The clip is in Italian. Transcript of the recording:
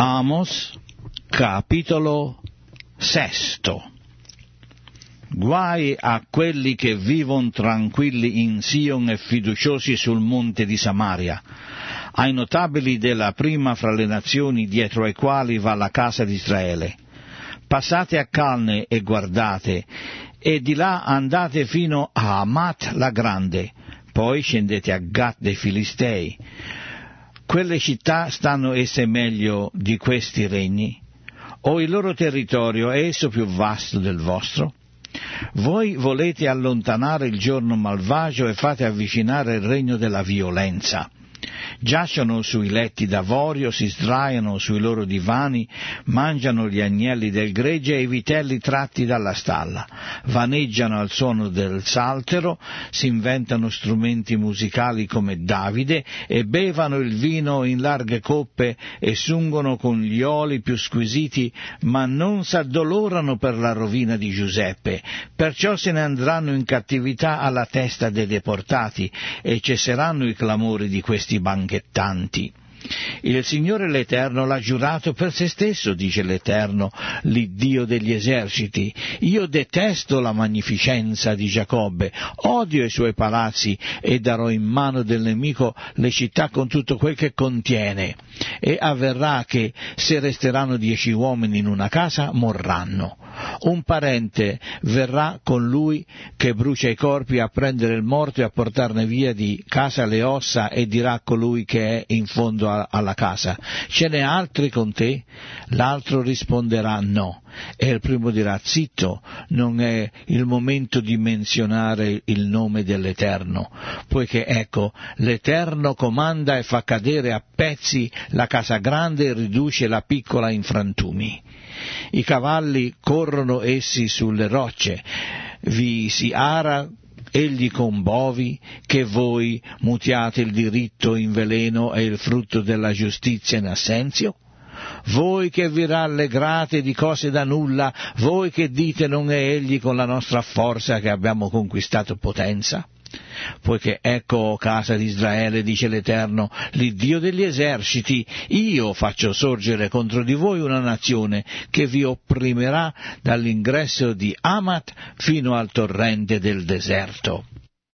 Amos, capitolo 6. Guai a quelli che vivono tranquilli in Sion e fiduciosi sul monte di Samaria, ai notabili della prima fra le nazioni dietro ai quali va la casa di Israele. Passate a Calne e guardate, e di là andate fino a Amat la grande, poi scendete a Gat dei Filistei. Quelle città stanno esse meglio di questi regni? O il loro territorio è esso più vasto del vostro? Voi volete allontanare il giorno malvagio e fate avvicinare il regno della violenza. Giacciono sui letti d'avorio, si sdraiano sui loro divani, mangiano gli agnelli del gregge e i vitelli tratti dalla stalla, vaneggiano al suono del saltero, si inventano strumenti musicali come Davide e bevano il vino in larghe coppe e sungono con gli oli più squisiti, ma non s'addolorano per la rovina di Giuseppe, perciò se ne andranno in cattività alla testa dei deportati e cesseranno i clamori di questi banchettanti. Il Signore l'Eterno l'ha giurato per se stesso, dice l'Eterno, l'Iddio degli eserciti. Io detesto la magnificenza di Giacobbe, odio i suoi palazzi e darò in mano del nemico le città con tutto quel che contiene. E avverrà che se resteranno 10 uomini in una casa, morranno. Un parente verrà con lui che brucia i corpi a prendere il morto e a portarne via di casa le ossa e dirà a colui che è in fondo alla casa: ce n'è altri con te? L'altro risponderà no. E il primo dirà: zitto, non è il momento di menzionare il nome dell'Eterno, poiché ecco, l'Eterno comanda e fa cadere a pezzi la casa grande e riduce la piccola in frantumi. I cavalli corrono essi sulle rocce, vi si ara egli con bovi, che voi mutiate il diritto in veleno e il frutto della giustizia in assenzio? Voi che vi rallegrate di cose da nulla, voi che dite non è egli con la nostra forza che abbiamo conquistato potenza? Poiché ecco, casa di Israele, dice l'Eterno, l'Iddio degli eserciti, io faccio sorgere contro di voi una nazione che vi opprimerà dall'ingresso di Amat fino al torrente del deserto.